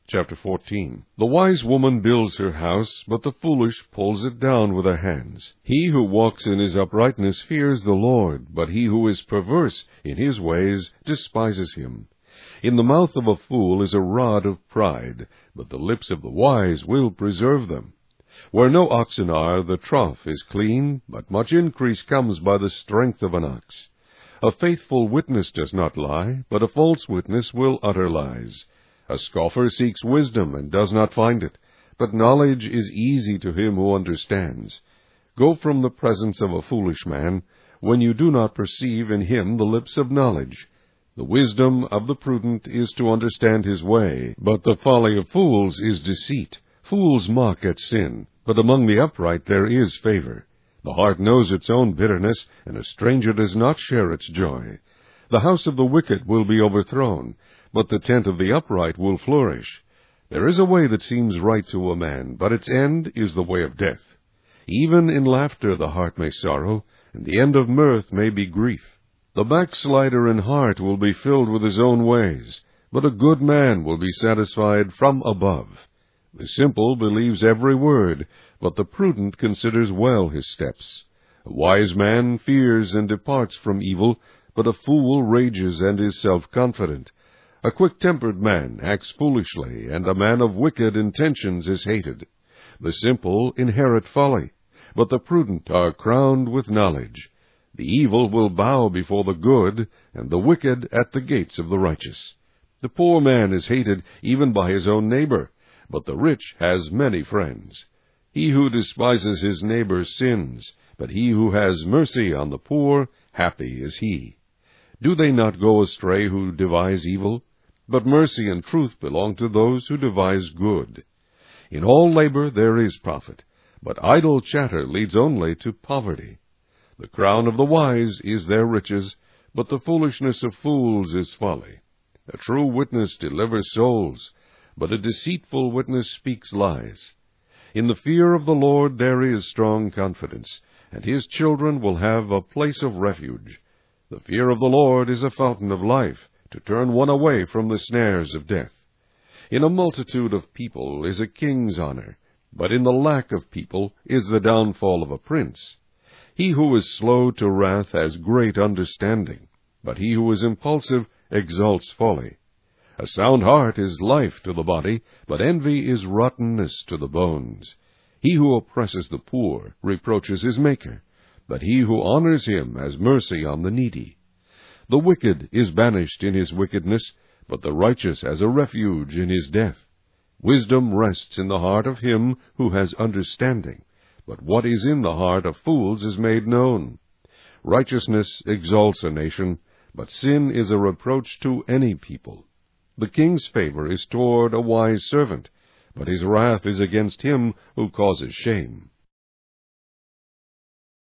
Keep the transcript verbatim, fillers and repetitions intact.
Chapter fourteen. The wise woman builds her house, but the foolish pulls it down with her hands. He who walks in his uprightness fears the Lord, but he who is perverse in his ways despises him. In the mouth of a fool is a rod of pride, but the lips of the wise will preserve them. Where no oxen are, the trough is clean, but much increase comes by the strength of an ox. A faithful witness does not lie, but a false witness will utter lies. A scoffer seeks wisdom and does not find it, but knowledge is easy to him who understands. Go from the presence of a foolish man, when you do not perceive in him the lips of knowledge. The wisdom of the prudent is to understand his way, but the folly of fools is deceit. Fools mock at sin, but among the upright there is favor. The heart knows its own bitterness, and a stranger does not share its joy. The house of the wicked will be overthrown, but the tent of the upright will flourish. There is a way that seems right to a man, but its end is the way of death. Even in laughter the heart may sorrow, and the end of mirth may be grief. The backslider in heart will be filled with his own ways, but a good man will be satisfied from above. The simple believes every word, but the prudent considers well his steps. A wise man fears and departs from evil, but a fool rages and is self-confident. A quick-tempered man acts foolishly, and a man of wicked intentions is hated. The simple inherit folly, but the prudent are crowned with knowledge. The evil will bow before the good, and the wicked at the gates of the righteous. The poor man is hated even by his own neighbor, but the rich has many friends. He who despises his neighbor sins, but he who has mercy on the poor, happy is he. Do they not go astray who devise evil? But mercy and truth belong to those who devise good. In all labor there is profit, but idle chatter leads only to poverty. The crown of the wise is their riches, but the foolishness of fools is folly. A true witness delivers souls, but a deceitful witness speaks lies. In the fear of the Lord there is strong confidence, and his children will have a place of refuge. The fear of the Lord is a fountain of life, to turn one away from the snares of death. In a multitude of people is a king's honor, but in the lack of people is the downfall of a prince. He who is slow to wrath has great understanding, but he who is impulsive exalts folly. A sound heart is life to the body, but envy is rottenness to the bones. He who oppresses the poor reproaches his Maker, but he who honors him has mercy on the needy. The wicked is banished in his wickedness, but the righteous has a refuge in his death. Wisdom rests in the heart of him who has understanding, but what is in the heart of fools is made known. Righteousness exalts a nation, but sin is a reproach to any people. The king's favor is toward a wise servant, but his wrath is against him who causes shame.